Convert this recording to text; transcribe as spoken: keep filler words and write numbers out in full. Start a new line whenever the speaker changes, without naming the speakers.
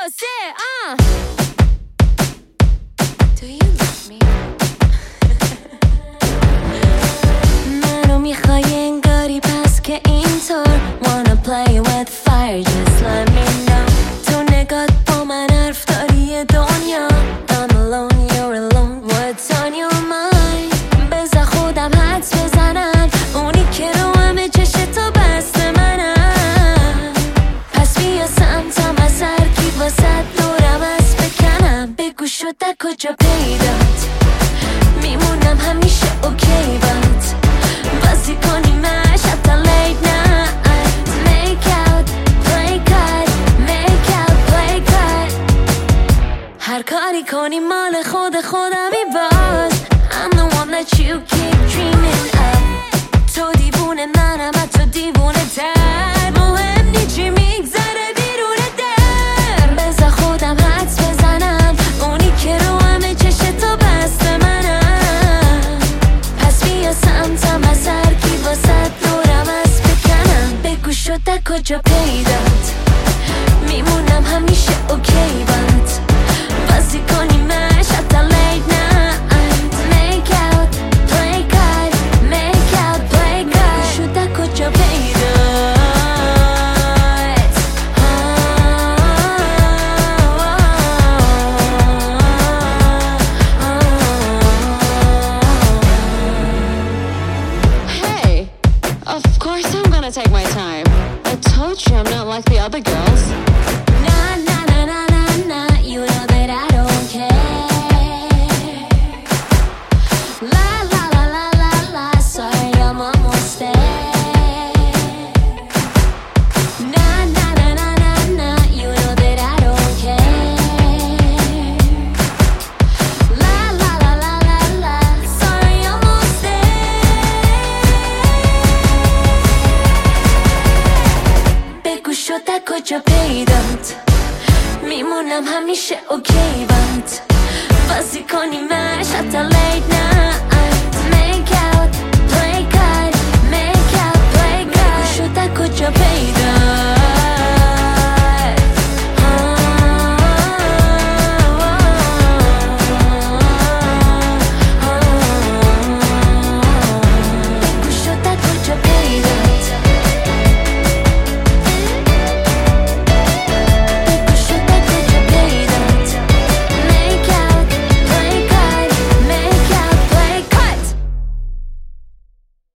سه آه Do you love me? منو میخوای انگاری پس که اینطور Wanna play with fire just let me know تو نگات با من حرف داری دنیا I'm alone you're alone what's on your mind بذار خودم حدس بزنم اونی که رو همه چشتو بسته منم پس بیا سمتم از هرکی واسد دورم از بکنم بگو شده کجا پیدات میمونم همیشه اوکی بات بازی کنیمش حتی late night Make out, play cut Make out, play cut هر کاری کنی مال خود خودمی باز I'm the one that you keep dreaming of تو دیوونه منم تو دیوونه تر مهم نی چی میگذره بیرون در بذار خودم حدس بزنم اونی که رو همه چشتو بسته منم پس بیا سمتم از هرکی واسد دورم از بکنم بگو شده کجا پیدات میمونم همیشه اوکی بات بازی کنیمش حتی late night Make out, play cut Make out, play cut شده کجا پیدات
Hey, of course I'm gonna take my time. I told you I'm not like the other girls.
Nah, nah, nah, nah, nah, nah You know that I don't care La, la, la, la, la, la Sorry, I'm almost there Nah, nah, nah, nah, nah, nah You know that I don't care La, la, la, la, la, la Sorry, I'm almost there بگو شده کجا پیدات میمونم همیشه اوکی بات بازی کنیمش حتی late night